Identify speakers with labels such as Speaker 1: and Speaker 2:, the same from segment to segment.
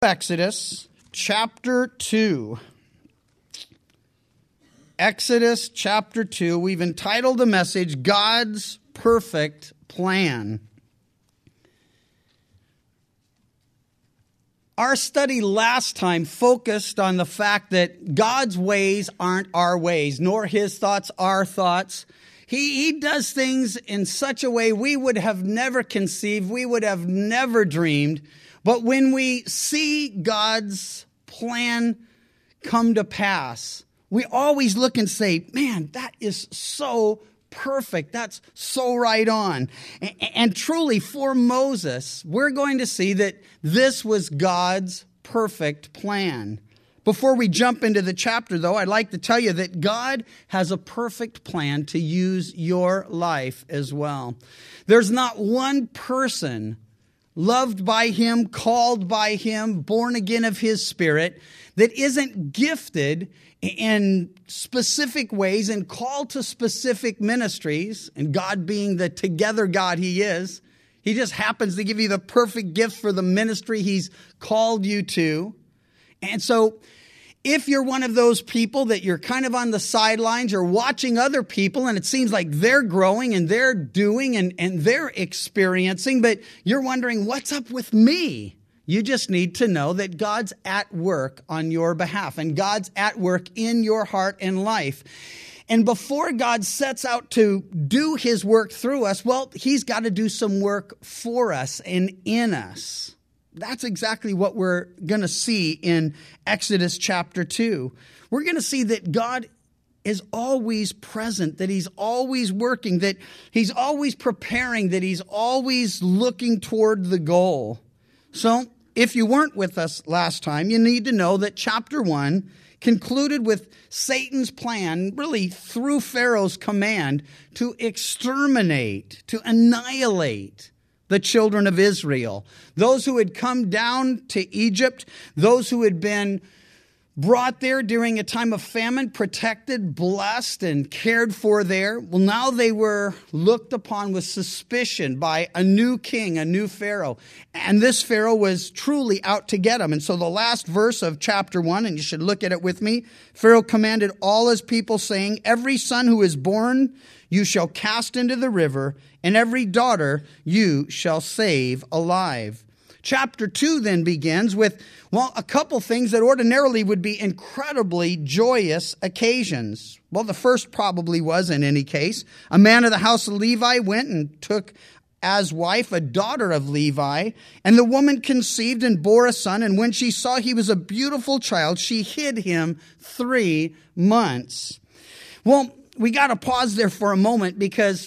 Speaker 1: Exodus chapter 2. Exodus chapter 2. We've entitled the message, God's Perfect Plan. Our study last time focused on the fact that God's ways aren't our ways, nor His thoughts our thoughts. He does things in such a way we would have never conceived, we would have never dreamed. But when we see God's plan come to pass, we always look and say, man, that is so perfect. That's so right on. And truly, for Moses, we're going to see that this was God's perfect plan. Before we jump into the chapter, though, I'd like to tell you that God has a perfect plan to use your life as well. There's not one person loved by Him, called by Him, born again of His Spirit, that isn't gifted in specific ways and called to specific ministries. And God being the together God He is, He just happens to give you the perfect gift for the ministry He's called you to. And so if you're one of those people that you're kind of on the sidelines, you're watching other people and it seems like they're growing and they're doing and they're experiencing, but you're wondering, what's up with me? You just need to know that God's at work on your behalf and God's at work in your heart and life. And before God sets out to do His work through us, well, He's got to do some work for us and in us. That's exactly what we're going to see in Exodus chapter 2. We're going to see that God is always present, that He's always working, that He's always preparing, that He's always looking toward the goal. So, if you weren't with us last time, you need to know that chapter 1 concluded with Satan's plan, really through Pharaoh's command, to exterminate, to annihilate the children of Israel. Those who had come down to Egypt, those who had been brought there during a time of famine, protected, blessed, and cared for there. Well, now they were looked upon with suspicion by a new king, a new Pharaoh. And this Pharaoh was truly out to get them. And so the last verse of chapter 1, and you should look at it with me, Pharaoh commanded all his people, saying, every son who is born you shall cast into the river, and every daughter you shall save alive. Chapter 2 then begins with, well, a couple things that ordinarily would be incredibly joyous occasions. Well, the first probably was, in any case, a man of the house of Levi went and took as wife a daughter of Levi, and the woman conceived and bore a son, and when she saw he was a beautiful child, she hid him 3 months. Well, we got to pause there for a moment because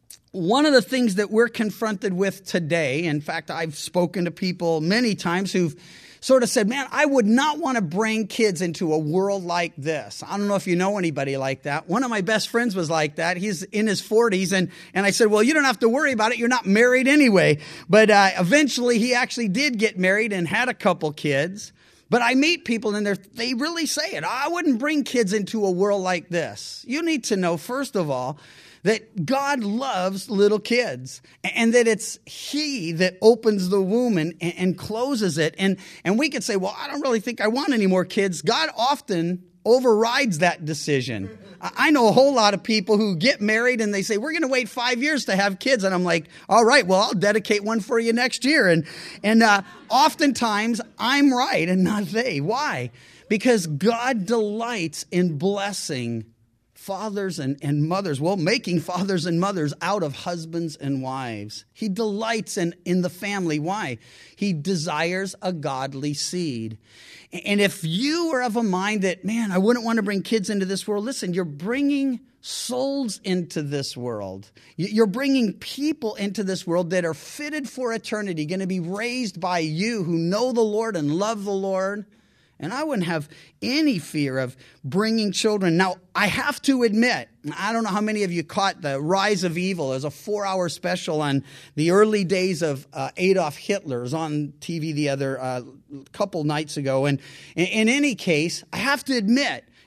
Speaker 1: one of the things that we're confronted with today, in fact, I've spoken to people many times who've sort of said, man, I would not want to bring kids into a world like this. I don't know if you know anybody like that. One of my best friends was like that. He's in his 40s. And I said, well, you don't have to worry about it. You're not married anyway. But eventually he actually did get married and had a couple kids. But I meet people and they really say it. I wouldn't bring kids into a world like this. You need to know, first of all, that God loves little kids and that it's He that opens the womb and closes it. And we could say, well, I don't really think I want any more kids. God often overrides that decision. I know a whole lot of people who get married and they say, we're going to wait 5 years to have kids. And I'm like, all right, well, I'll dedicate one for you next year. And oftentimes I'm right and not they. Why? Because God delights in blessing fathers and mothers, well, making fathers and mothers out of husbands and wives. He delights in the family. Why? He desires a godly seed. And if you are of a mind that, man, I wouldn't want to bring kids into this world, listen, you're bringing souls into this world. You're bringing people into this world that are fitted for eternity, going to be raised by you who know the Lord and love the Lord. And I wouldn't have any fear of bringing children. Now, I have to admit, I don't know how many of you caught the Rise of Evil as a 4-hour special on the early days of Adolf Hitler. It was on TV the other couple nights ago. And in any case, I have to admit,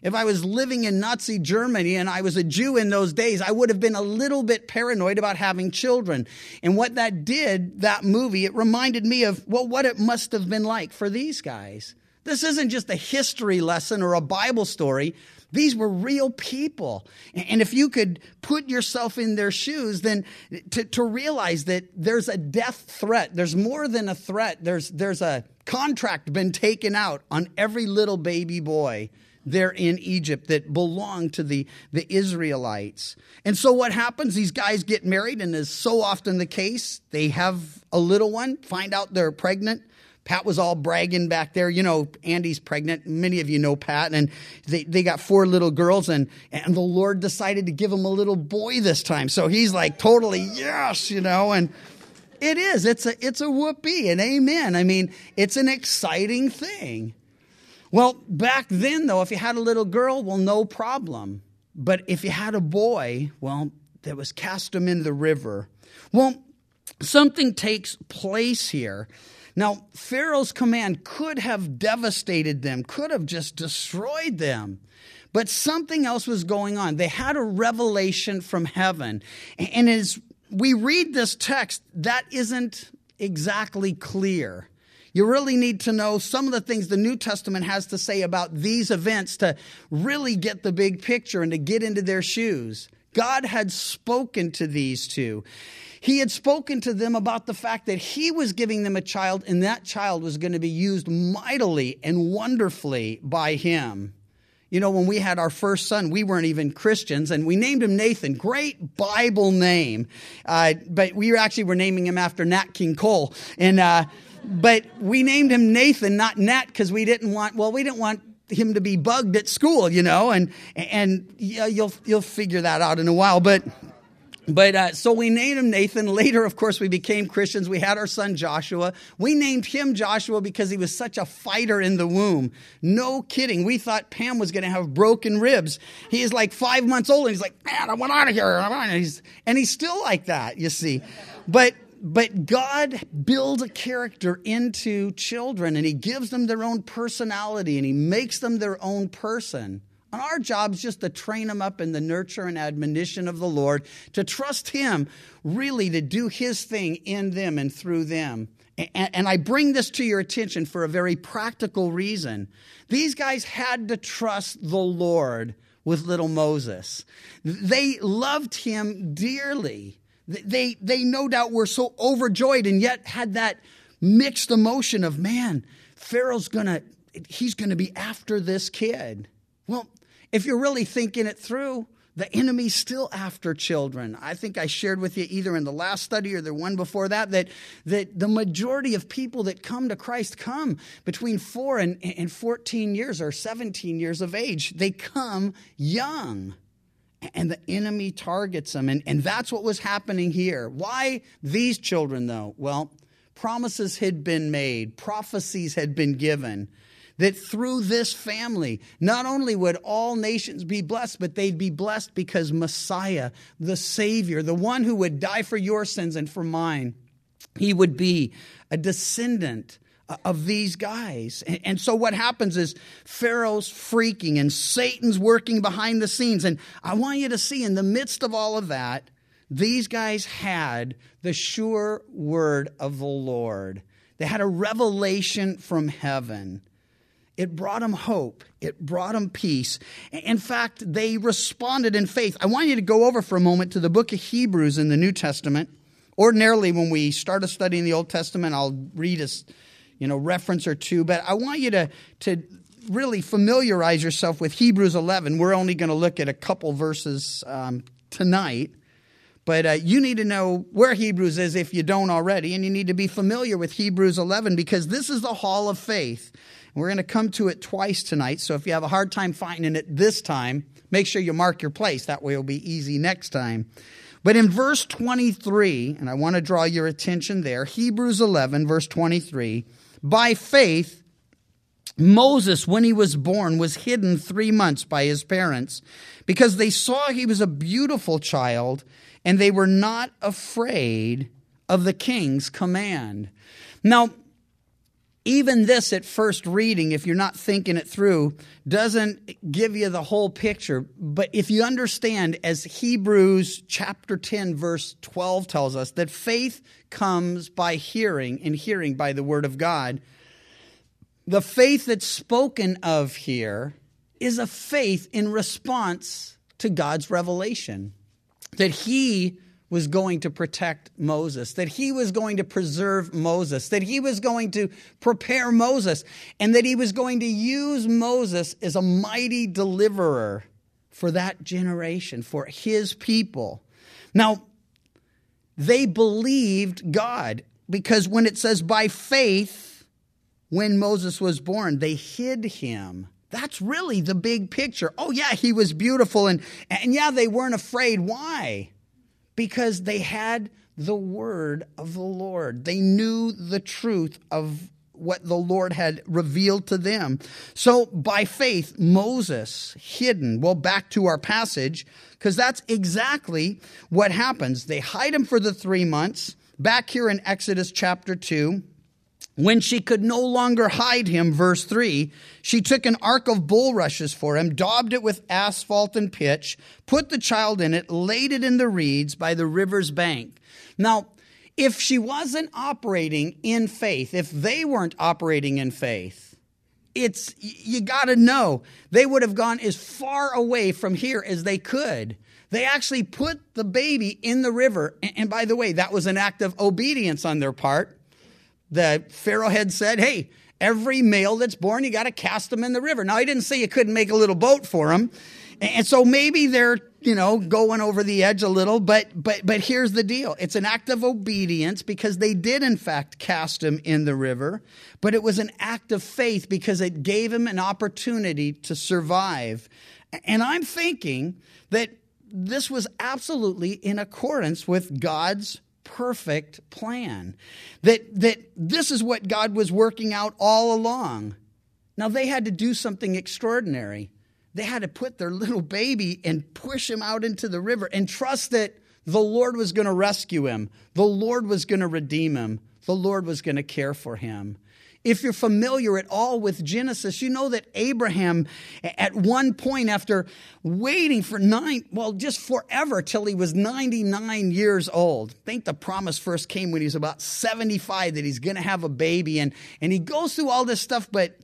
Speaker 1: if I was living in Nazi Germany and I was a Jew in those days, I would have been a little bit paranoid about having children. And what that did, that movie, it reminded me of, well, what it must have been like for these guys. This isn't just a history lesson or a Bible story. These were real people. And if you could put yourself in their shoes, then to realize that there's a death threat. There's more than a threat. There's a contract been taken out on every little baby boy there in Egypt that belonged to the Israelites. And so what happens? These guys get married, and as so often the case, they have a little one, find out they're pregnant. Pat was all bragging back there. You know, Andy's pregnant. Many of you know Pat. And they got 4 little girls, and the Lord decided to give him a little boy this time. So he's like totally, yes, you know, and it is. It's a whoopee, and amen. I mean, it's an exciting thing. Well, back then, though, if you had a little girl, well, no problem. But if you had a boy, well, there was cast him in the river. Well, something takes place here. Now, Pharaoh's command could have devastated them, could have just destroyed them. But something else was going on. They had a revelation from heaven. And as we read this text, that isn't exactly clear. You really need to know some of the things the New Testament has to say about these events to really get the big picture and to get into their shoes. God had spoken to these two. He had spoken to them about the fact that he was giving them a child, and that child was going to be used mightily and wonderfully by him. You know, when we had our first son, we weren't even Christians, and we named him Nathan. Great Bible name. But we were naming him after Nat King Cole. But we named him Nathan, not Nat, because we didn't want him to be bugged at school, you know, and yeah, you'll figure that out in a while. But so we named him Nathan. Later, of course, we became Christians. We had our son Joshua. We named him Joshua because he was such a fighter in the womb. No kidding. We thought Pam was going to have broken ribs. He is like 5 months old, and he's like, man, I want out of here. And he's still like that, you see. But God builds a character into children, and he gives them their own personality, and he makes them their own person. And our job is just to train them up in the nurture and admonition of the Lord, to trust him really to do his thing in them and through them. And I bring this to your attention for a very practical reason. These guys had to trust the Lord with little Moses. They loved him dearly. They no doubt were so overjoyed, and yet had that mixed emotion of, man, Pharaoh's he's going to be after this kid. Well, if you're really thinking it through, the enemy's still after children. I think I shared with you either in the last study or the one before that the majority of people that come to Christ come between 4 and 14 years or 17 years of age. They come young. And the enemy targets them. And that's what was happening here. Why these children, though? Well, promises had been made. Prophecies had been given. That through this family, not only would all nations be blessed, but they'd be blessed because Messiah, the Savior, the one who would die for your sins and for mine, he would be a descendant of these guys. And so what happens is Pharaoh's freaking and Satan's working behind the scenes. And I want you to see, in the midst of all of that, these guys had the sure word of the Lord. They had a revelation from heaven. It brought them hope. It brought them peace. In fact, they responded in faith. I want you to go over for a moment to the book of Hebrews in the New Testament. Ordinarily, when we start a study in the Old Testament, I'll read a reference or two, but I want you to really familiarize yourself with Hebrews 11. We're only going to look at a couple verses tonight, but you need to know where Hebrews is if you don't already, and you need to be familiar with Hebrews 11 because this is the hall of faith. We're going to come to it twice tonight, so if you have a hard time finding it this time, make sure you mark your place. That way it'll be easy next time. But in verse 23, and I want to draw your attention there, Hebrews 11, verse 23, by faith, Moses, when he was born, was hidden 3 months by his parents because they saw he was a beautiful child and they were not afraid of the king's command. Now, Even this at first reading, if you're not thinking it through, doesn't give you the whole picture. But if you understand, as Hebrews chapter 10, verse 12 tells us, that faith comes by hearing, and hearing by the word of God. The faith that's spoken of here is a faith in response to God's revelation, that he was going to protect Moses, that he was going to preserve Moses, that he was going to prepare Moses, and that he was going to use Moses as a mighty deliverer for that generation, for his people. Now, they believed God, because when it says by faith, when Moses was born, they hid him. That's really the big picture. Oh yeah, he was beautiful, and yeah, they weren't afraid. Why? Because they had the word of the Lord. They knew the truth of what the Lord had revealed to them. So by faith, Moses hidden. Well, back to our passage, because that's exactly what happens. They hide him for the 3 months. Back here in Exodus chapter 2, when she could no longer hide him, verse 3, she took an ark of bulrushes for him, daubed it with asphalt and pitch, put the child in it, laid it in the reeds by the river's bank. Now, if she wasn't operating in faith, if they weren't operating in faith, you got to know, they would have gone as far away from here as they could. They actually put the baby in the river. And by the way, that was an act of obedience on their part. The Pharaoh had said, hey, every male that's born, you got to cast them in the river. Now, he didn't say you couldn't make a little boat for them. And so maybe they're, going over the edge a little. But here's the deal. It's an act of obedience because they did, in fact, cast him in the river. But it was an act of faith because it gave him an opportunity to survive. And I'm thinking that this was absolutely in accordance with God's perfect plan, that this is what God was working out all along. Now, they had to do something extraordinary. They had to put their little baby and push him out into the river and trust that the Lord was going to rescue him. The Lord was going to redeem him. The Lord was going to care for him. If you're familiar at all with Genesis, you know that Abraham, at one point after waiting for just forever till he was 99 years old. I think the promise first came when he was about 75 that he's going to have a baby. And he goes through all this stuff, but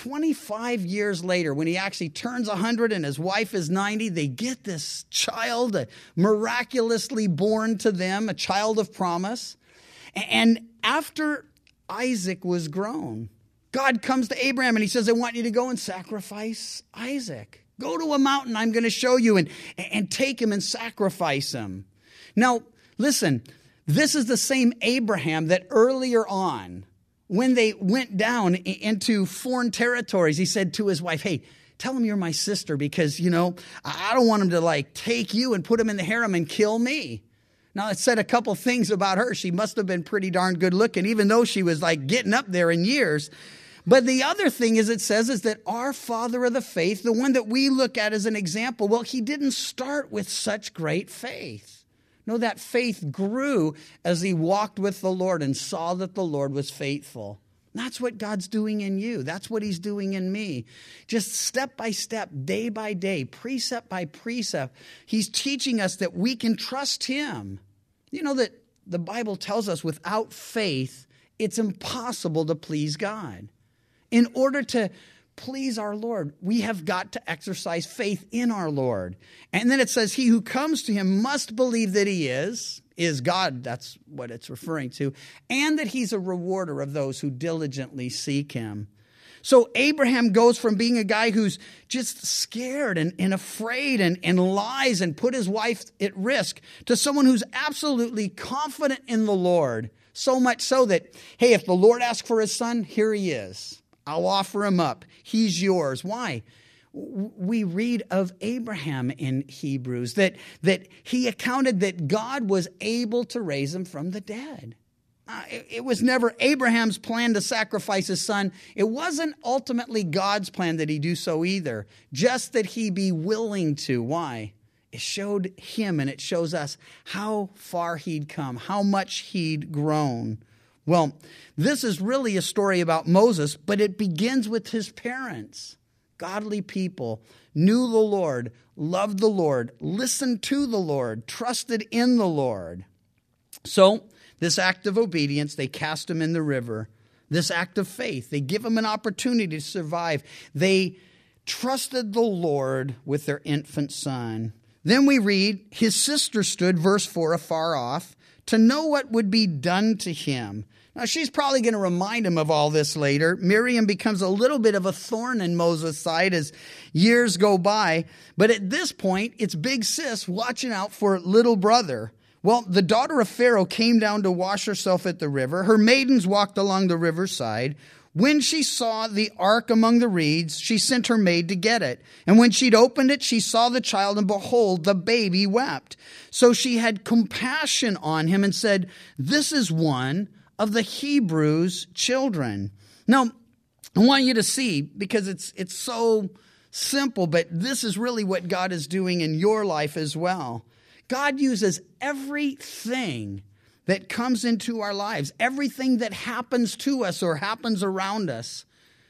Speaker 1: 25 years later, when he actually turns 100 and his wife is 90, they get this child miraculously born to them, a child of promise. And after Isaac was grown, God comes to Abraham and he says, I want you to go and sacrifice Isaac. Go to a mountain I'm going to show you and take him and sacrifice him. Now, listen, this is the same Abraham that earlier on, when they went down into foreign territories, he said to his wife, hey, tell him you're my sister because, I don't want him to take you and put him in the harem and kill me. Now, it said a couple things about her. She must have been pretty darn good looking, even though she was getting up there in years. But the other thing it says is that our father of the faith, the one that we look at as an example, well, he didn't start with such great faith. No, that faith grew as he walked with the Lord and saw that the Lord was faithful. That's what God's doing in you. That's what he's doing in me. Just step by step, day by day, precept by precept, he's teaching us that we can trust him. You know that the Bible tells us without faith, it's impossible to please God. In order to please our Lord, we have got to exercise faith in our Lord. And then it says, he who comes to him must believe that he is God, that's what it's referring to, and that he's a rewarder of those who diligently seek him. So Abraham goes from being a guy who's just scared and afraid and lies and put his wife at risk to someone who's absolutely confident in the Lord, so much so that, hey, if the Lord asks for his son, here he is. I'll offer him up. He's yours. Why? We read of Abraham in Hebrews, that he accounted that God was able to raise him from the dead. It was never Abraham's plan to sacrifice his son. It wasn't ultimately God's plan that he do so either, just that he be willing to. Why? It showed him and it shows us how far he'd come, how much he'd grown. Well, this is really a story about Moses, but it begins with his parents. Godly people knew the Lord, loved the Lord, listened to the Lord, trusted in the Lord. So this act of obedience, they cast him in the river. This act of faith, they give him an opportunity to survive. They trusted the Lord with their infant son. Then we read, his sister stood, verse 4, afar off, to know what would be done to him. Now, she's probably going to remind him of all this later. Miriam becomes a little bit of a thorn in Moses' side as years go by. But at this point, it's big sis watching out for little brother. Well, the daughter of Pharaoh came down to wash herself at the river. Her maidens walked along the riverside. When she saw the ark among the reeds, she sent her maid to get it. And when she'd opened it, she saw the child, and behold, the baby wept. So she had compassion on him and said, this is one of the Hebrews' children. Now, I want you to see, because it's so simple, but this is really what God is doing in your life as well. God uses everything that comes into our lives, everything that happens to us or happens around us,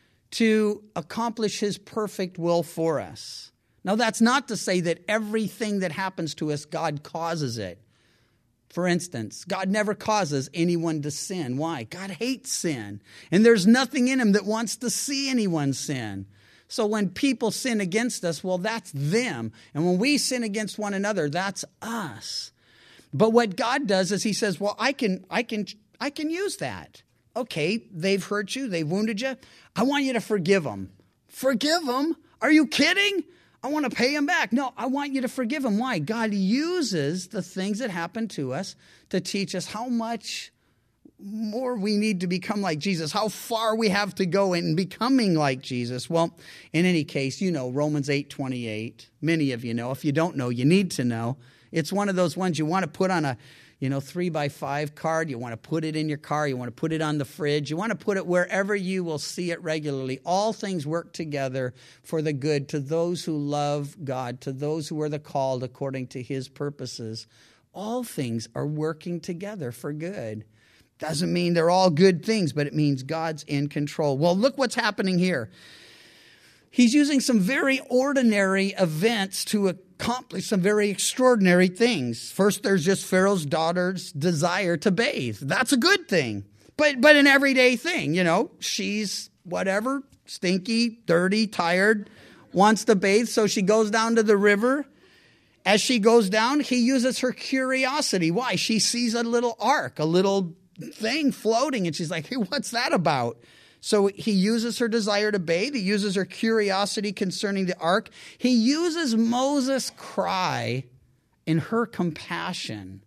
Speaker 1: to accomplish his perfect will for us. Now, that's not to say that everything that happens to us, God causes it. For instance, God never causes anyone to sin. Why? God hates sin. And there's nothing in him that wants to see anyone sin. So when people sin against us, well, that's them. And when we sin against one another, that's us. But what God does is he says, well, I can use that. Okay, they've hurt you, they've wounded you. I want you to forgive them. Forgive them? Are you kidding? I want to pay them back. No, I want you to forgive them. Why? God uses the things that happen to us to teach us how much more we need to become like Jesus, how far we have to go in becoming like Jesus. Well, in any case, you know Romans 8:28. Many of you know. If you don't know, you need to know. It's one of those ones you want to put on a 3x5 card. You want to put it in your car. You want to put it on the fridge. You want to put it wherever you will see it regularly. All things work together for the good to those who love God, to those who are the called according to his purposes. All things are working together for good. Doesn't mean they're all good things, but it means God's in control. Well, look what's happening here. He's using some very ordinary events to accomplish some very extraordinary things. First, there's just Pharaoh's daughter's desire to bathe. That's a good thing, but an everyday thing. She's whatever, stinky, dirty, tired, wants to bathe, so she goes down to the river. As she goes down, he uses her curiosity. Why? She sees a little ark, a little thing floating, and she's like, hey, what's that about? So he uses her desire to bathe. He uses her curiosity concerning the ark. He uses Moses' cry and her compassion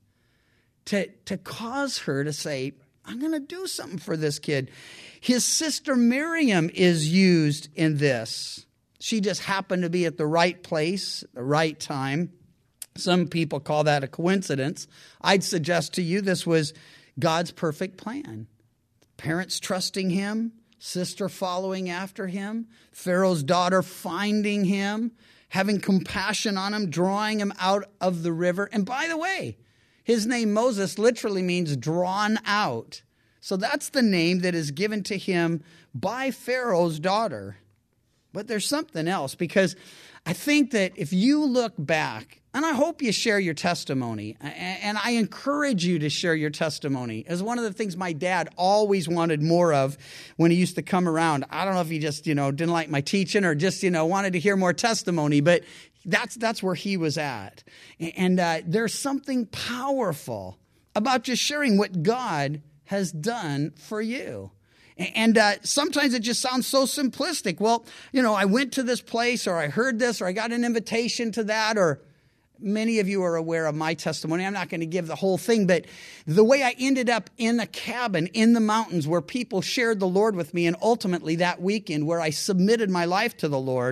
Speaker 1: to cause her to say, I'm going to do something for this kid. His sister Miriam is used in this. She just happened to be at the right place, the right time. Some people call that a coincidence. I'd suggest to you this was God's perfect plan. Parents trusting him, sister following after him, Pharaoh's daughter finding him, having compassion on him, drawing him out of the river. And by the way, his name Moses literally means drawn out. So that's the name that is given to him by Pharaoh's daughter. But there's something else, because I think that if you look back, and I hope you share your testimony, and I encourage you to share your testimony. As one of the things my dad always wanted more of when he used to come around. I don't know if he just, didn't like my teaching or just, wanted to hear more testimony, but that's where he was at. And there's something powerful about just sharing what God has done for you. And sometimes it just sounds so simplistic. Well, I went to this place, or I heard this, or I got an invitation to that, or many of you are aware of my testimony. I'm not going to give the whole thing, but the way I ended up in a cabin in the mountains where people shared the Lord with me, and ultimately that weekend where I submitted my life to the Lord,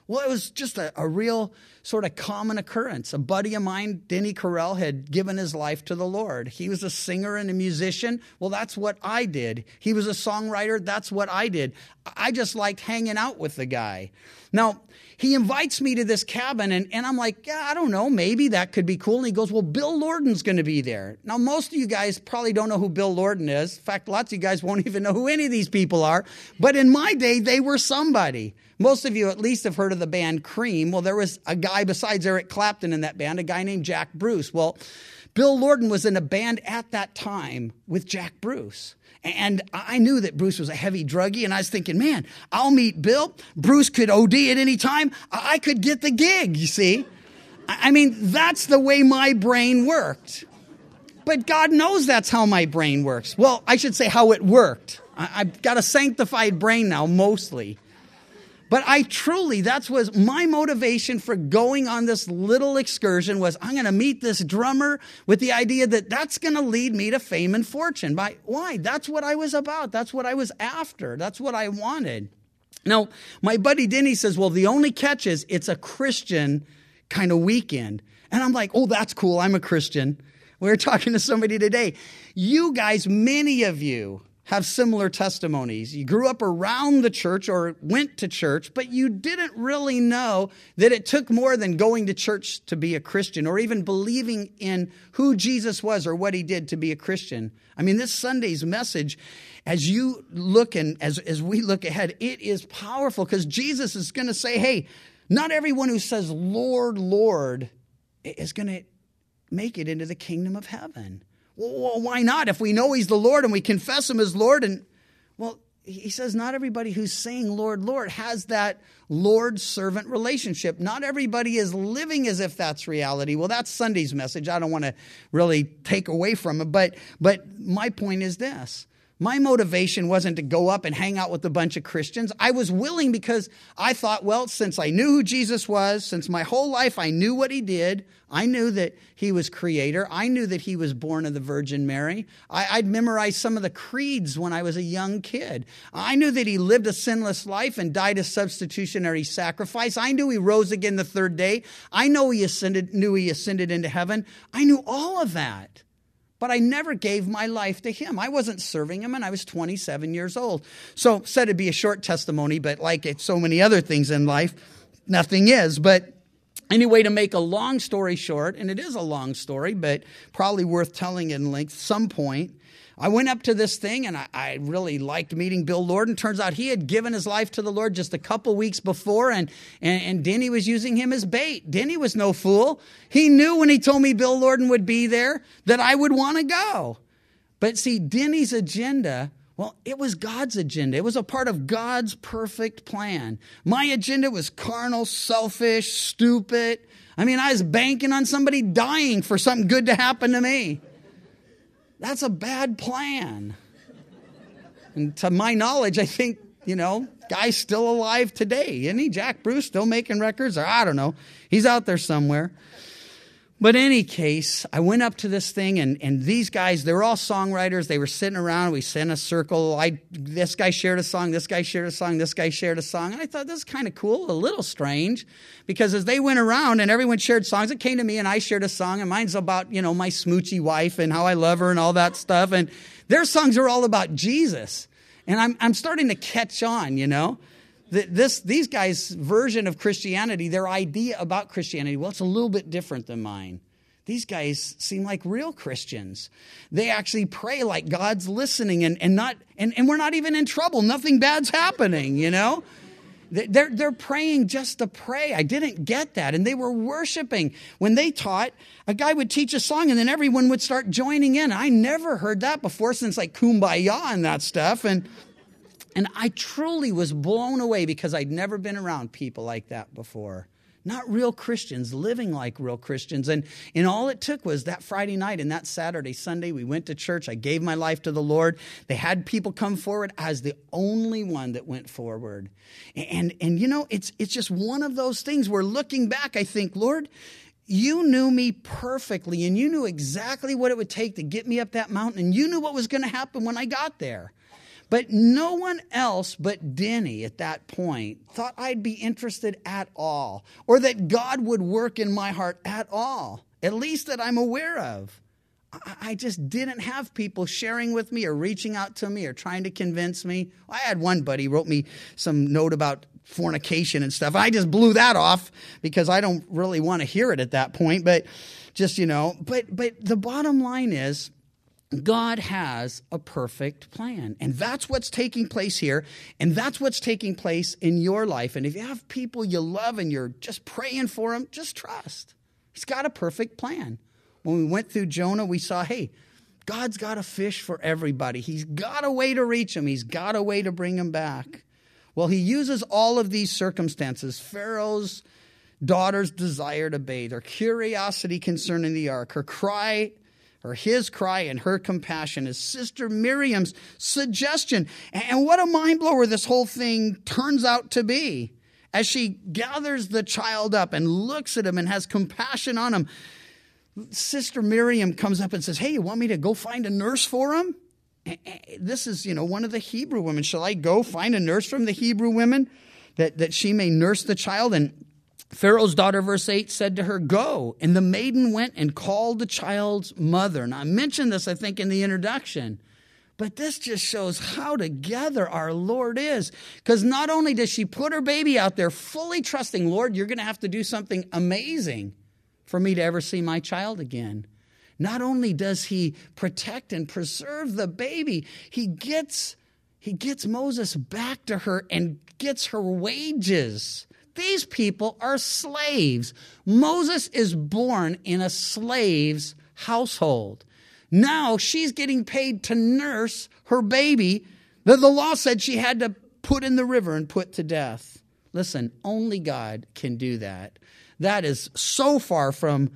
Speaker 1: Well, it was just a real sort of common occurrence. A buddy of mine, Denny Carell, had given his life to the Lord. He was a singer and a musician. Well, that's what I did. He was a songwriter. That's what I did. I just liked hanging out with the guy. Now, he invites me to this cabin, and I'm like, yeah, I don't know, maybe that could be cool. And he goes, well, Bill Lorden's going to be there. Now, most of you guys probably don't know who Bill Lorden is. In fact, lots of you guys won't even know who any of these people are. But in my day, they were somebody. Most of you at least have heard of the band Cream. Well, there was a guy besides Eric Clapton in that band, a guy named Jack Bruce. Well, Bill Lorden was in a band at that time with Jack Bruce. And I knew that Bruce was a heavy druggie, and I was thinking, man, I'll meet Bill. Bruce could OD at any time. I could get the gig, you see. I mean, that's the way my brain worked. But God knows that's how my brain works. Well, I should say how it worked. I've got a sanctified brain now, mostly. But that was my motivation for going on this little excursion was I'm going to meet this drummer with the idea that that's going to lead me to fame and fortune. Why? That's what I was about. That's what I was after. That's what I wanted. Now, my buddy Denny says, well, the only catch is it's a Christian kind of weekend. And I'm like, oh, that's cool. I'm a Christian. We were talking to somebody today. You guys, many of you, have similar testimonies. You grew up around the church or went to church, but you didn't really know that it took more than going to church to be a Christian or even believing in who Jesus was or what he did to be a Christian. I mean, this Sunday's message, as you look and as we look ahead, it is powerful because Jesus is going to say, hey, not everyone who says, Lord, Lord, is going to make it into the kingdom of heaven. Well, why not? If we know he's the Lord and we confess him as Lord, and well, he says not everybody who's saying Lord, Lord has that Lord-servant relationship. Not everybody is living as if that's reality. Well, that's Sunday's message. I don't want to really take away from it, but my point is this. My motivation wasn't to go up and hang out with a bunch of Christians. I was willing because I thought, well, since I knew who Jesus was, since my whole life I knew what he did, I knew that he was creator. I knew that he was born of the Virgin Mary. I'd memorized some of the creeds when I was a young kid. I knew that he lived a sinless life and died a substitutionary sacrifice. I knew he rose again the third day. I knew he ascended into heaven. I knew all of that. But I never gave my life to him. I wasn't serving him, and I was 27 years old. So said it'd be a short testimony, but like so many other things in life, nothing is. But anyway, to make a long story short, and it is a long story, but probably worth telling in length some point, I went up to this thing, and I really liked meeting Bill Lorden. Turns out he had given his life to the Lord just a couple weeks before, and Denny was using him as bait. Denny was no fool. He knew when he told me Bill Lorden would be there that I would want to go. But see, Denny's agenda, well, it was God's agenda. It was a part of God's perfect plan. My agenda was carnal, selfish, stupid. I mean, I was banking on somebody dying for something good to happen to me. That's a bad plan. And to my knowledge, I think, guy's still alive today. Isn't he? Jack Bruce still making records? Or I don't know. He's out there somewhere. But in any case, I went up to this thing, and these guys, they were all songwriters. They were sitting around. We sat in a circle. This guy shared a song. This guy shared a song. This guy shared a song. And I thought, this is kind of cool, a little strange. Because as they went around and everyone shared songs, it came to me and I shared a song. And mine's about, my smoochy wife and how I love her and all that stuff. And their songs are all about Jesus. And I'm starting to catch on, These guys' version of Christianity, their idea about Christianity, well, it's a little bit different than mine. These guys seem like real Christians. They actually pray like God's listening and we're not even in trouble. Nothing bad's happening, They're praying just to pray. I didn't get that. And they were worshiping. When they taught, a guy would teach a song and then everyone would start joining in. I never heard that before since like Kumbaya and that stuff. And I truly was blown away because I'd never been around people like that before. Not real Christians, living like real Christians. And all it took was that Friday night and that Saturday, Sunday, we went to church. I gave my life to the Lord. They had people come forward. I was the only one that went forward. And it's just one of those things where looking back, I think, Lord, you knew me perfectly and you knew exactly what it would take to get me up that mountain. And you knew what was going to happen when I got there. But no one else but Denny at that point thought I'd be interested at all, or that God would work in my heart at all, at least that I'm aware of. I just didn't have people sharing with me or reaching out to me or trying to convince me. I had one buddy wrote me some note about fornication and stuff. I just blew that off because I don't really want to hear it at that point. But just, but the bottom line is, God has a perfect plan. And that's what's taking place here. And that's what's taking place in your life. And if you have people you love and you're just praying for them, just trust. He's got a perfect plan. When we went through Jonah, we saw, hey, God's got a fish for everybody. He's got a way to reach them. He's got a way to bring them back. Well, he uses all of these circumstances. Pharaoh's daughter's desire to bathe, her curiosity concerning the ark, her cry, or his cry and her compassion, his sister Miriam's suggestion. And what a mind blower this whole thing turns out to be. As she gathers the child up and looks at him and has compassion on him, Sister Miriam comes up and says, hey, you want me to go find a nurse for him? This is, one of the Hebrew women. Shall I go find a nurse from the Hebrew women that she may nurse the child? And Pharaoh's daughter, verse 8, said to her, go. And the maiden went and called the child's mother. Now, I mentioned this, I think, in the introduction. But this just shows how together our Lord is. Because not only does she put her baby out there fully trusting, Lord, you're going to have to do something amazing for me to ever see my child again. Not only does he protect and preserve the baby, he gets Moses back to her and gets her wages. These people are slaves. Moses is born in a slave's household. Now she's getting paid to nurse her baby that the law said she had to put in the river and put to death. Listen, only God can do that. That is so far from,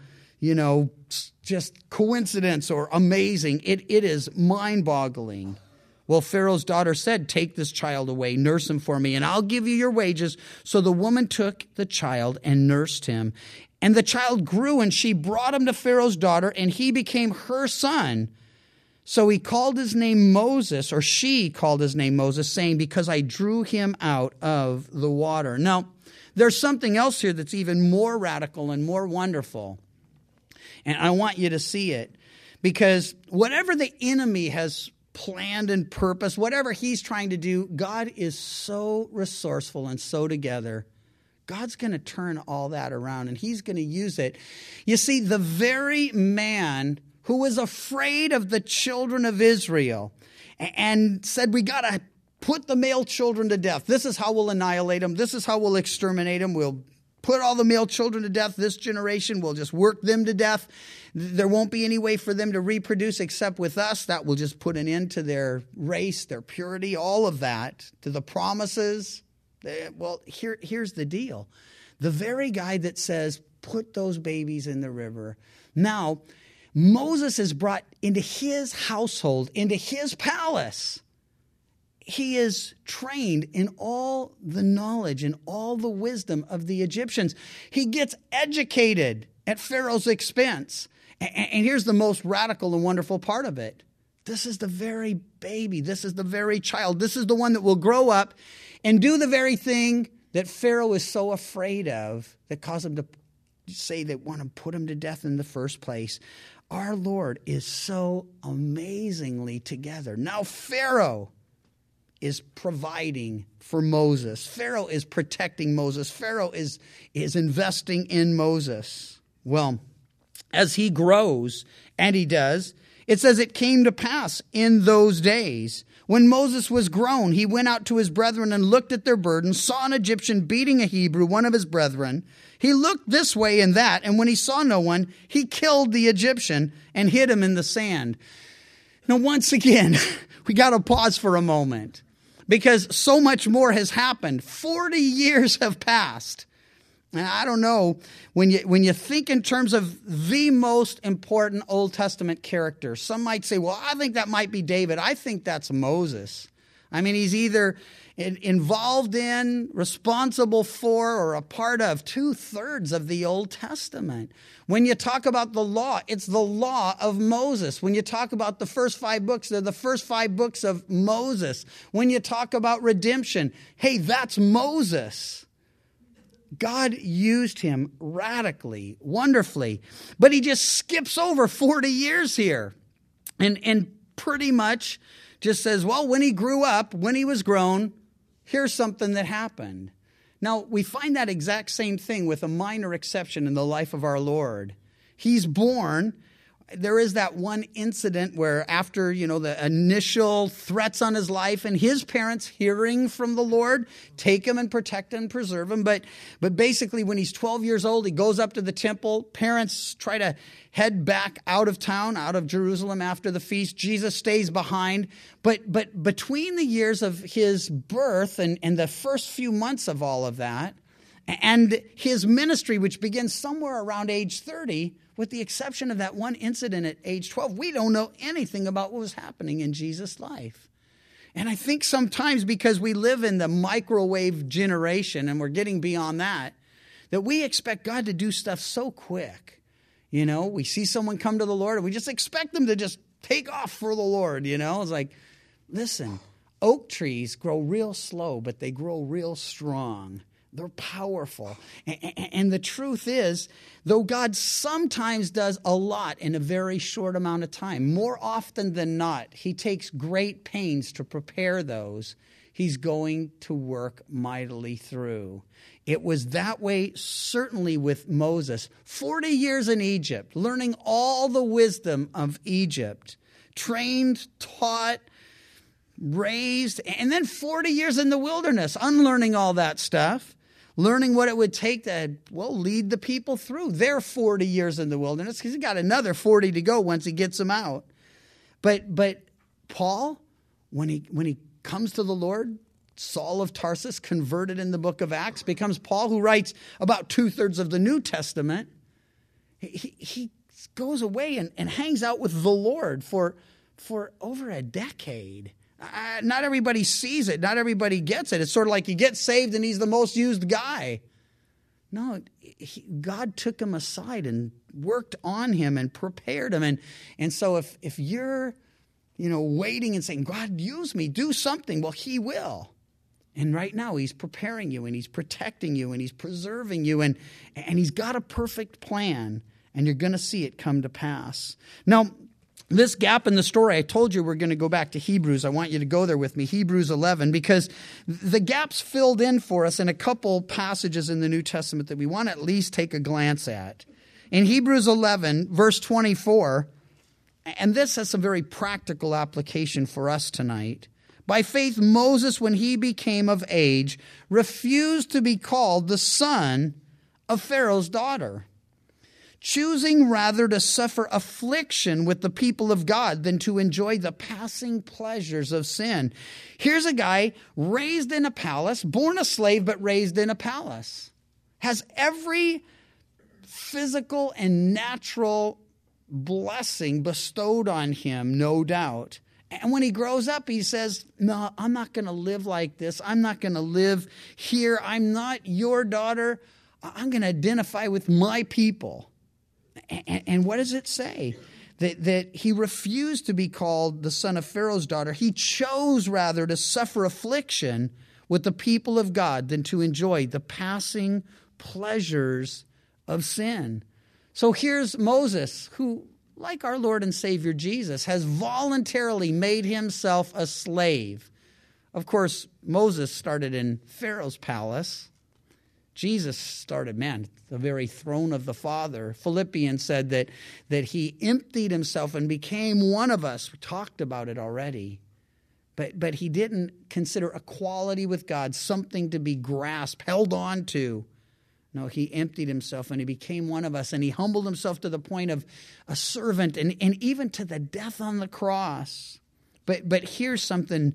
Speaker 1: just coincidence or amazing. It is mind-boggling. Well, Pharaoh's daughter said, take this child away, nurse him for me, and I'll give you your wages. So the woman took the child and nursed him. And the child grew, and she brought him to Pharaoh's daughter, and he became her son. So he called his name Moses, or she called his name Moses, saying, because I drew him out of the water. Now, there's something else here that's even more radical and more wonderful. And I want you to see it. Because whatever the enemy has planned and purposed, whatever he's trying to do, God is so resourceful and so together. God's going to turn all that around, and he's going to use it. You see, the very man who was afraid of the children of Israel and said, we got to put the male children to death. This is how we'll annihilate them. This is how we'll exterminate them. We'll put all the male children to death. This generation, we'll just work them to death. There won't be any way for them to reproduce except with us. That will just put an end to their race, their purity, all of that, to the promises. Well, here's the deal. The very guy that says, put those babies in the river. Now, Moses is brought into his household, into his palace. He is trained in all the knowledge and all the wisdom of the Egyptians. He gets educated at Pharaoh's expense. And here's the most radical and wonderful part of it. This is the very baby. This is the very child. This is the one that will grow up and do the very thing that Pharaoh is so afraid of that caused him to say they want to put him to death in the first place. Our Lord is so amazingly together. Now Pharaoh is providing for Moses. Pharaoh is protecting Moses. Pharaoh is investing in Moses. Well, as he grows, and he does, it says it came to pass in those days. When Moses was grown, he went out to his brethren and looked at their burden, saw an Egyptian beating a Hebrew, one of his brethren. He looked this way and that, and when he saw no one, he killed the Egyptian and hid him in the sand. Now, once again, we got to pause for a moment because so much more has happened. 40 years have passed. And I don't know, when you think in terms of the most important Old Testament character, some might say, well, I think that might be David. I think that's Moses. I mean, he's either involved in, responsible for, or a part of 2/3 of the Old Testament. When you talk about the law, it's the law of Moses. When you talk about the first 5 books, they're the first 5 books of Moses. When you talk about redemption, hey, that's Moses. God used him radically, wonderfully, but he just skips over 40 years here and pretty much just says, well, when he grew up, when he was grown, here's something that happened. Now, we find that exact same thing with a minor exception in the life of our Lord. He's born. There is that one incident where after, the initial threats on his life and his parents hearing from the Lord, take him and protect him and preserve him. But basically when he's 12 years old, he goes up to the temple. Parents try to head back out of town, out of Jerusalem after the feast. Jesus stays behind. But between the years of his birth and the first few months of all of that, and his ministry, which begins somewhere around age 30, with the exception of that one incident at age 12, we don't know anything about what was happening in Jesus' life. And I think sometimes because we live in the microwave generation and we're getting beyond that we expect God to do stuff so quick. We see someone come to the Lord and we just expect them to just take off for the Lord. It's like, listen, oak trees grow real slow, but they grow real strong. They're powerful. And the truth is, though God sometimes does a lot in a very short amount of time, more often than not, he takes great pains to prepare those he's going to work mightily through. It was that way certainly with Moses. 40 years in Egypt, learning all the wisdom of Egypt, trained, taught, raised, and then 40 years in the wilderness, unlearning all that stuff. Learning what it would take to, lead the people through their 40 years in the wilderness, because he got another 40 to go once he gets them out. But Paul, when he comes to the Lord, Saul of Tarsus, converted in the book of Acts, becomes Paul, who writes about 2/3 of the New Testament. He goes away and hangs out with the Lord for over a decade. Not everybody sees it. Not everybody gets it. It's sort of like you get saved and he's the most used guy. No, God took him aside and worked on him and prepared him. And so if you're, waiting and saying, God, use me, do something, well, he will. And right now he's preparing you and he's protecting you and he's preserving you and he's got a perfect plan and you're going to see it come to pass. Now, this gap in the story, I told you we're going to go back to Hebrews. I want you to go there with me, Hebrews 11, because the gap's filled in for us in a couple passages in the New Testament that we want to at least take a glance at. In Hebrews 11, verse 24, and this has some very practical application for us tonight. By faith, Moses, when he became of age, refused to be called the son of Pharaoh's daughter, choosing rather to suffer affliction with the people of God than to enjoy the passing pleasures of sin. Here's a guy raised in a palace, born a slave, but raised in a palace. Has every physical and natural blessing bestowed on him, no doubt. And when he grows up, he says, no, I'm not going to live like this. I'm not going to live here. I'm not your daughter. I'm going to identify with my people. And what does it say? That he refused to be called the son of Pharaoh's daughter. He chose rather to suffer affliction with the people of God than to enjoy the passing pleasures of sin. So here's Moses, who, like our Lord and Savior Jesus, has voluntarily made himself a slave. Of course, Moses started in Pharaoh's palace. Jesus started, the very throne of the Father. Philippians said that he emptied himself and became one of us. We talked about it already. But he didn't consider equality with God something to be grasped, held on to. No, he emptied himself and he became one of us. And he humbled himself to the point of a servant and even to the death on the cross. But here's something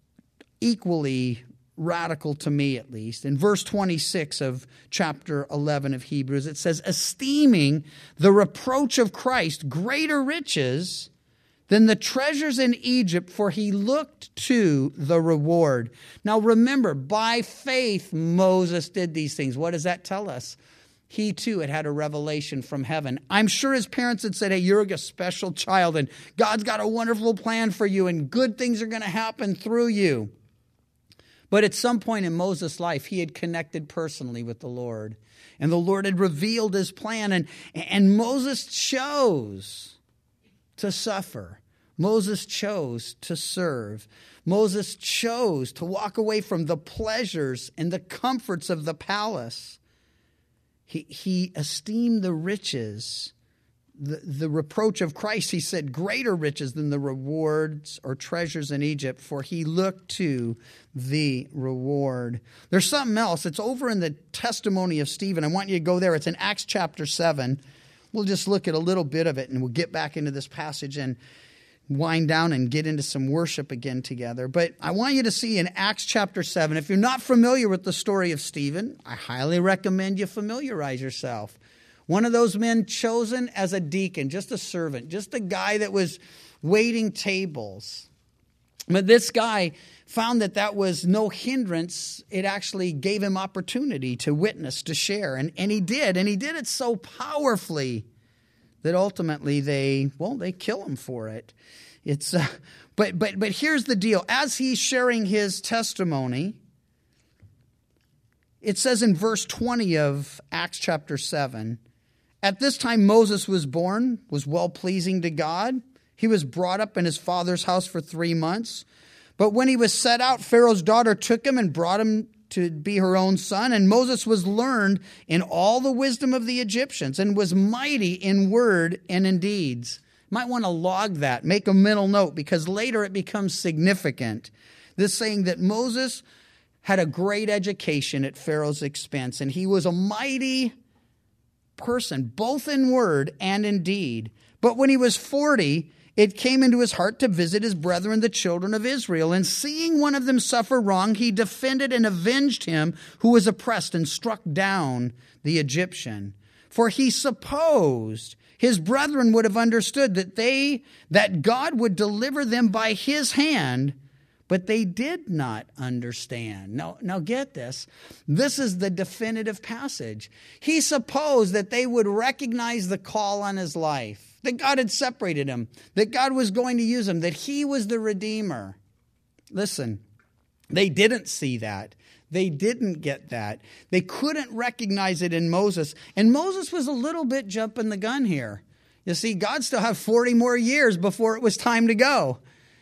Speaker 1: equally radical to me, at least. In verse 26 of chapter 11 of Hebrews, it says, esteeming the reproach of Christ greater riches than the treasures in Egypt, for he looked to the reward. Now remember, by faith Moses did these things. What does that tell us? He too had a revelation from heaven. I'm sure his parents had said, hey, you're a special child and God's got a wonderful plan for you and good things are going to happen through you. But at some point in Moses' life, he had connected personally with the Lord. And the Lord had revealed his plan. And Moses chose to suffer. Moses chose to serve. Moses chose to walk away from the pleasures and the comforts of the palace. He esteemed the riches, the reproach of Christ. He said, greater riches than the rewards or treasures in Egypt, for he looked to the reward. There's something else. It's over in the testimony of Stephen. I want you to go there. It's in Acts chapter 7. We'll just look at a little bit of it, and we'll get back into this passage and wind down and get into some worship again together. But I want you to see in Acts chapter 7, if you're not familiar with the story of Stephen, I highly recommend you familiarize yourself. One of those men chosen as a deacon, just a servant, just a guy that was waiting tables. But this guy found that was no hindrance. It actually gave him opportunity to witness, to share. And he did. And he did it so powerfully that ultimately they kill him for it. But here's the deal. As he's sharing his testimony, it says in verse 20 of Acts chapter 7, at this time Moses was born, was well-pleasing to God. He was brought up in his father's house for 3 months. But when he was set out, Pharaoh's daughter took him and brought him to be her own son. And Moses was learned in all the wisdom of the Egyptians and was mighty in word and in deeds. Might want to log that, make a mental note, because later it becomes significant. This saying that Moses had a great education at Pharaoh's expense, and he was a mighty person, both in word and in deed. But when he was 40, it came into his heart to visit his brethren, the children of Israel. And seeing one of them suffer wrong, he defended and avenged him who was oppressed and struck down the Egyptian. For he supposed his brethren would have understood that God would deliver them by his hand, but they did not understand. Now get this. This is the definitive passage. He supposed that they would recognize the call on his life, that God had separated him, that God was going to use him, that he was the Redeemer. Listen, they didn't see that. They didn't get that. They couldn't recognize it in Moses. And Moses was a little bit jumping the gun here. You see, God still had 40 more years before it was time to go.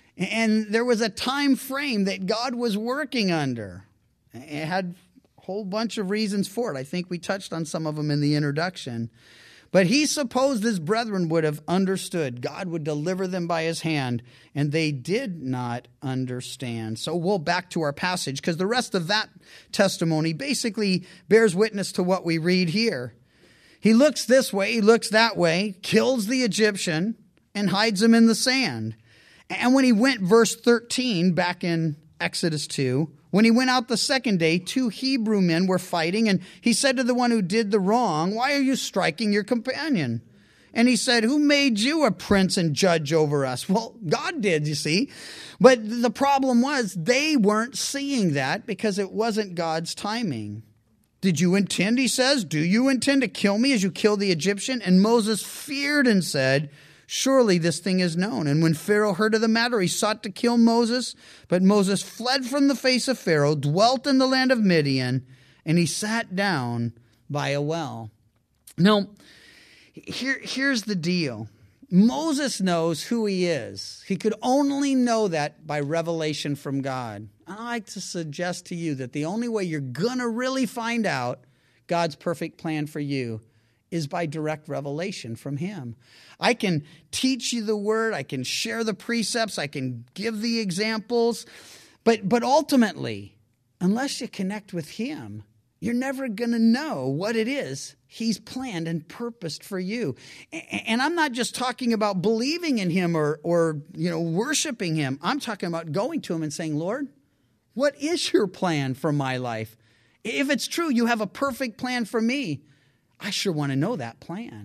Speaker 1: And there was a time frame that God was working under. It had a whole bunch of reasons for it. I think we touched on some of them in the introduction. But he supposed his brethren would have understood. God would deliver them by his hand, and they did not understand. So we'll back to our passage, because the rest of that testimony basically bears witness to what we read here. He looks this way, he looks that way, kills the Egyptian, and hides him in the sand. And when he went, verse 13, back in Exodus 2, when he went out the second day, 2 Hebrew men were fighting, and he said to the one who did the wrong, "Why are you striking your companion?" And he said, "Who made you a prince and judge over us?" Well, God did, you see. But the problem was they weren't seeing that because it wasn't God's timing. "Did you intend," he says, "do you intend to kill me as you killed the Egyptian?" And Moses feared and said, "Surely this thing is known." And when Pharaoh heard of the matter, he sought to kill Moses. But Moses fled from the face of Pharaoh, dwelt in the land of Midian, and he sat down by a well. Now, here's the deal. Moses knows who he is. He could only know that by revelation from God. I like to suggest to you that the only way you're going to really find out God's perfect plan for you is by direct revelation from him. I can teach you the word, I can share the precepts, I can give the examples, but ultimately, unless you connect with him, you're never going to know what it is he's planned and purposed for you. And I'm not just talking about believing in him or worshiping him. I'm talking about going to him and saying, "Lord, what is your plan for my life? If it's true, you have a perfect plan for me. I sure want to know that plan."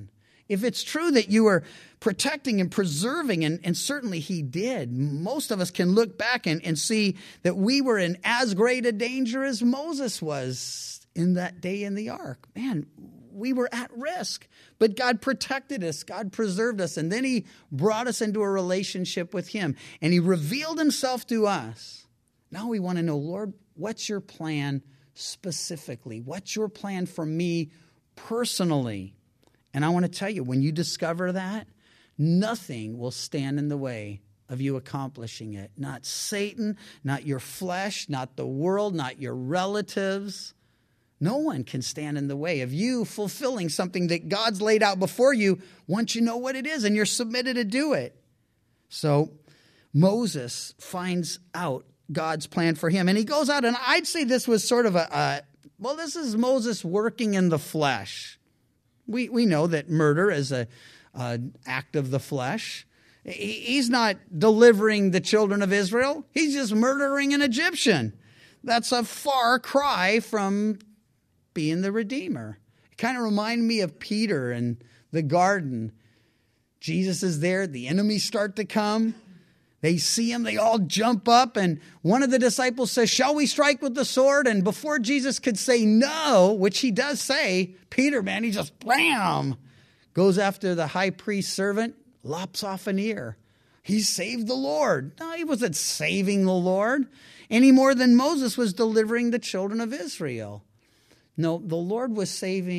Speaker 1: If it's true that you are protecting and preserving, and certainly he did, most of us can look back and see that we were in as great a danger as Moses was in that day in the ark. Man, we were at risk, but God protected us. God preserved us. And then he brought us into a relationship with him, and he revealed himself to us. Now we want to know, Lord, what's your plan specifically? What's your plan for me personally? And I want to tell you, when you discover that, nothing will stand in the way of you accomplishing it. Not Satan, not your flesh, not the world, not your relatives. No one can stand in the way of you fulfilling something that God's laid out before you once you know what it is and you're submitted to do it. So Moses finds out God's plan for him, and he goes out, and I'd say this was sort of this is Moses working in the flesh. We know that murder is an act of the flesh. He's not delivering the children of Israel. He's just murdering an Egyptian. That's a far cry from being the Redeemer. It kind of reminded me of Peter in the garden. Jesus is there. The enemies start to come. They see him. They all jump up. And one of the disciples says, "Shall we strike with the sword?" And before Jesus could say no, which he does say, Peter, man, he just blam, goes after the high priest's servant, lops off an ear. He saved the Lord. No, he wasn't saving the Lord any more than Moses was delivering the children of Israel. No, the Lord was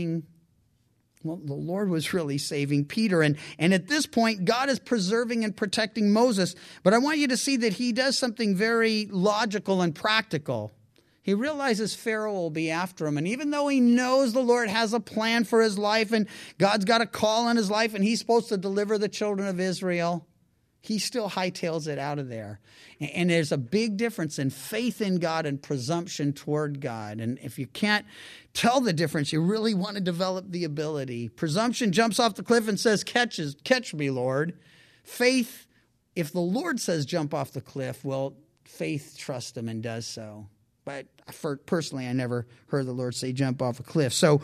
Speaker 1: really saving Peter. And at this point, God is preserving and protecting Moses. But I want you to see that he does something very logical and practical. He realizes Pharaoh will be after him. And even though he knows the Lord has a plan for his life and God's got a call on his life and he's supposed to deliver the children of Israel, he still hightails it out of there. And there's a big difference in faith in God and presumption toward God. And if you can't tell the difference, you really want to develop the ability. Presumption jumps off the cliff and says, catch me, Lord. Faith, if the Lord says jump off the cliff, well, faith trusts him and does so. But personally, I never heard the Lord say jump off a cliff. So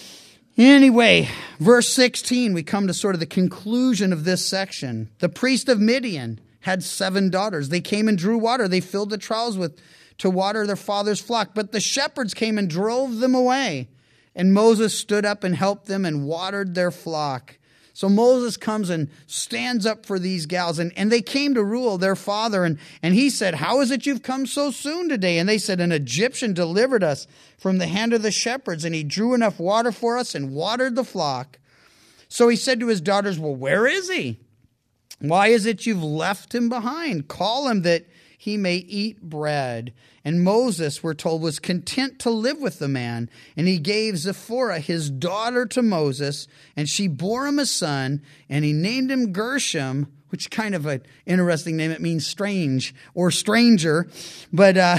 Speaker 1: anyway, verse 16, we come to sort of the conclusion of this section. The priest of Midian had 7 daughters. They came and drew water. They filled the troughs to water their father's flock. But the shepherds came and drove them away. And Moses stood up and helped them and watered their flock. So Moses comes and stands up for these gals. And they came to Reuel, their father. And he said, "How is it you've come so soon today?" And they said, "An Egyptian delivered us from the hand of the shepherds. And he drew enough water for us and watered the flock." So he said to his daughters, "Well, where is he? Why is it you've left him behind? Call him that he may eat bread." And Moses, we're told, was content to live with the man. And he gave Zipporah, his daughter, to Moses, and she bore him a son, and he named him Gershom, which is kind of an interesting name. It means strange or stranger. But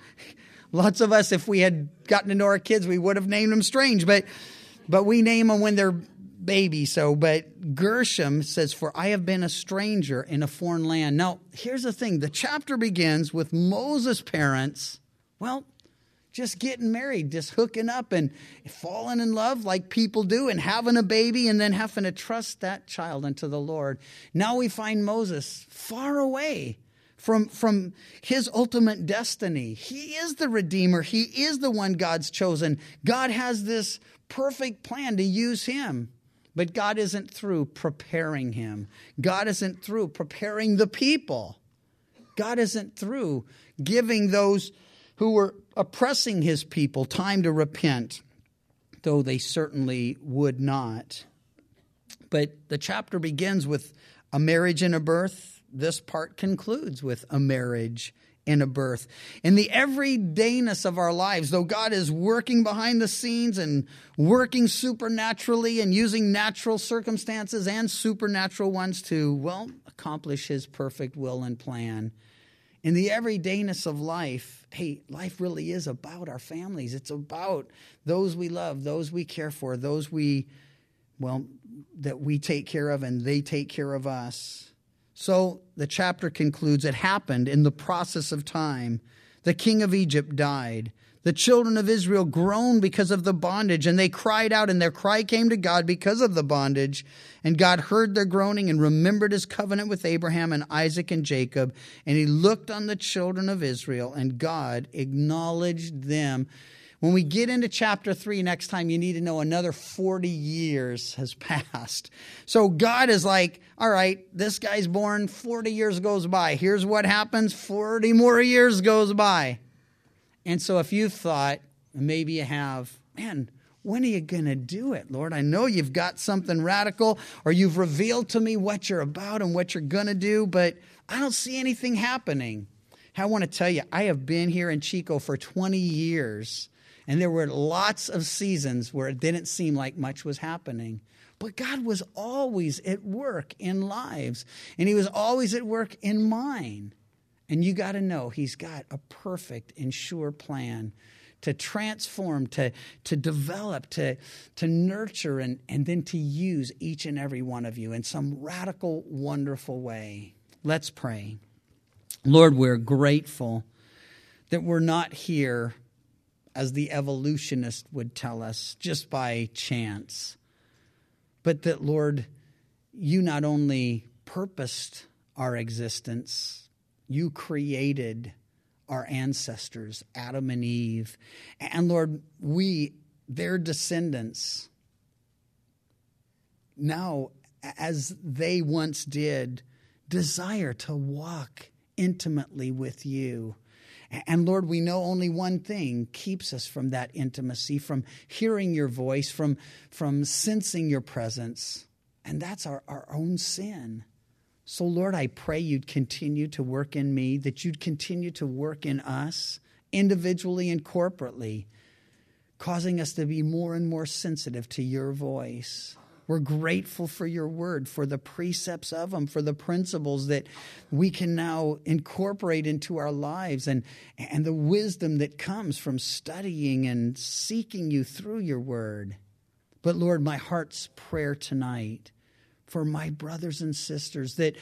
Speaker 1: lots of us, if we had gotten to know our kids, we would have named them strange. But we name them when they're baby. But Gershom says, "For I have been a stranger in a foreign land." Now, here's the thing. The chapter begins with Moses' parents, just getting married, just hooking up and falling in love like people do and having a baby and then having to trust that child unto the Lord. Now we find Moses far away from his ultimate destiny. He is the Redeemer. He is the one God's chosen. God has this perfect plan to use him. But God isn't through preparing him. God isn't through preparing the people. God isn't through giving those who were oppressing his people time to repent, though they certainly would not. But the chapter begins with a marriage and a birth. This part concludes with a marriage and a birth. In the everydayness of our lives, though God is working behind the scenes and working supernaturally and using natural circumstances and supernatural ones to, accomplish his perfect will and plan. In the everydayness of life, life really is about our families. It's about those we love, those we care for, those that we take care of and they take care of us. So the chapter concludes, it happened in the process of time. The king of Egypt died. The children of Israel groaned because of the bondage, and they cried out, and their cry came to God because of the bondage. And God heard their groaning and remembered his covenant with Abraham and Isaac and Jacob. And he looked on the children of Israel, and God acknowledged them. When we get into chapter 3 next time, you need to know another 40 years has passed. So God is like, all right, this guy's born, 40 years goes by. Here's what happens, 40 more years goes by. And so if you thought, maybe you have, man, when are you going to do it, Lord? I know you've got something radical, or you've revealed to me what you're about and what you're going to do, but I don't see anything happening. I want to tell you, I have been here in Chico for 20 years, and there were lots of seasons where it didn't seem like much was happening. But God was always at work in lives, and he was always at work in mine. And you got to know he's got a perfect and sure plan to transform, to develop, to nurture, and then to use each and every one of you in some radical, wonderful way. Let's pray. Lord, we're grateful that we're not here, as the evolutionist would tell us, just by chance, but that, Lord, you not only purposed our existence, you created our ancestors, Adam and Eve. And Lord, we, their descendants, now, as they once did, desire to walk intimately with you. And Lord, we know only one thing keeps us from that intimacy, from hearing your voice, from sensing your presence. And that's our own sin. So, Lord, I pray you'd continue to work in me, that you'd continue to work in us, individually and corporately, causing us to be more and more sensitive to your voice. We're grateful for your word, for the precepts of them, for the principles that we can now incorporate into our lives, and the wisdom that comes from studying and seeking you through your word. But, Lord, my heart's prayer tonight for my brothers and sisters, that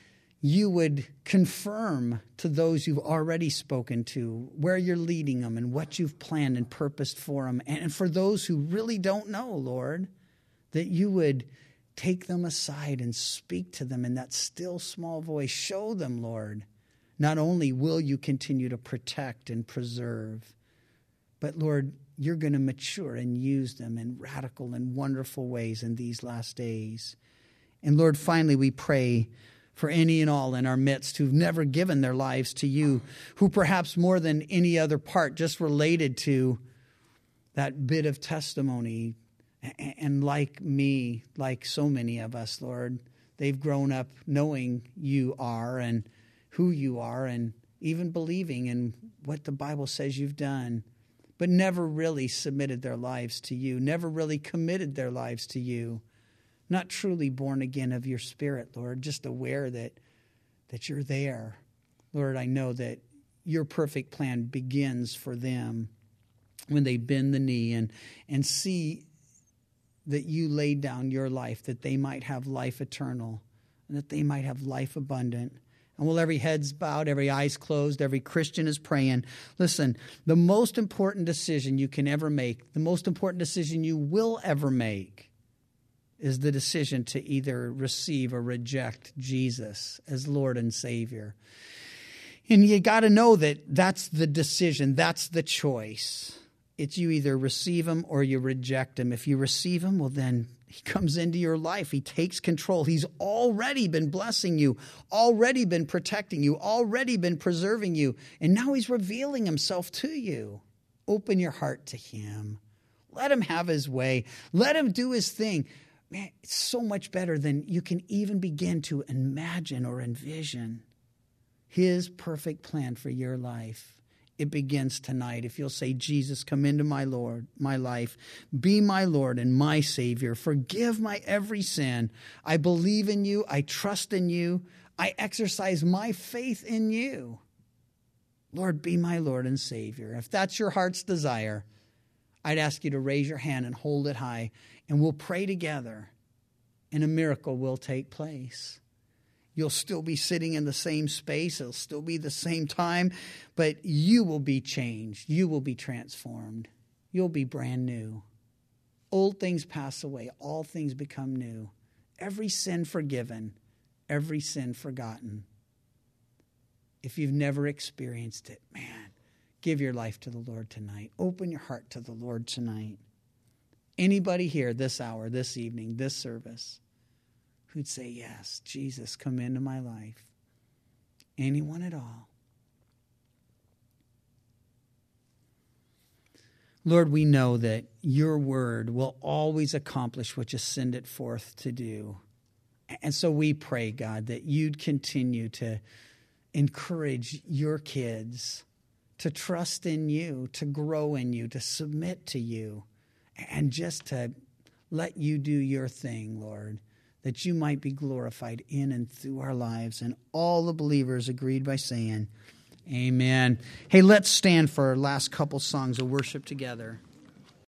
Speaker 1: you would confirm to those you've already spoken to where you're leading them and what you've planned and purposed for them. And for those who really don't know, Lord, that you would take them aside and speak to them in that still small voice. Show them, Lord, not only will you continue to protect and preserve, but, Lord, you're going to mature and use them in radical and wonderful ways in these last days. And Lord, finally, we pray for any and all in our midst who've never given their lives to you, who perhaps more than any other part just related to that bit of testimony. And like me, like so many of us, Lord, they've grown up knowing you are and who you are, and even believing in what the Bible says you've done, but never really submitted their lives to you, never really committed their lives to you. Not truly born again of your Spirit, Lord, just aware that you're there. Lord, I know that your perfect plan begins for them when they bend the knee and see that you laid down your life, that they might have life eternal and that they might have life abundant. And while every head's bowed, every eye's closed, every Christian is praying, listen, the most important decision you can ever make, the most important decision you will ever make, is the decision to either receive or reject Jesus as Lord and Savior. And you got to know that that's the decision, that's the choice. It's you either receive him or you reject him. If you receive him, well, then he comes into your life. He takes control. He's already been blessing you, already been protecting you, already been preserving you, and now he's revealing himself to you. Open your heart to him. Let him have his way. Let him do his thing. Man, it's so much better than you can even begin to imagine or envision. His perfect plan for your life. It begins tonight. If you'll say, Jesus, come into my life. Be my Lord and my Savior. Forgive my every sin. I believe in you. I trust in you. I exercise my faith in you. Lord, be my Lord and Savior. If that's your heart's desire, I'd ask you to raise your hand and hold it high, and we'll pray together, and a miracle will take place. You'll still be sitting in the same space. It'll still be the same time, but you will be changed. You will be transformed. You'll be brand new. Old things pass away. All things become new. Every sin forgiven. Every sin forgotten. If you've never experienced it, man, give your life to the Lord tonight. Open your heart to the Lord tonight. Anybody here this hour, this evening, this service, who'd say, yes, Jesus, come into my life. Anyone at all. Lord, we know that your word will always accomplish what you send it forth to do. And so we pray, God, that you'd continue to encourage your kids to trust in you, to grow in you, to submit to you, and just to let you do your thing, Lord, that you might be glorified in and through our lives. And all the believers agreed by saying, amen. Hey, let's stand for our last couple songs of worship together.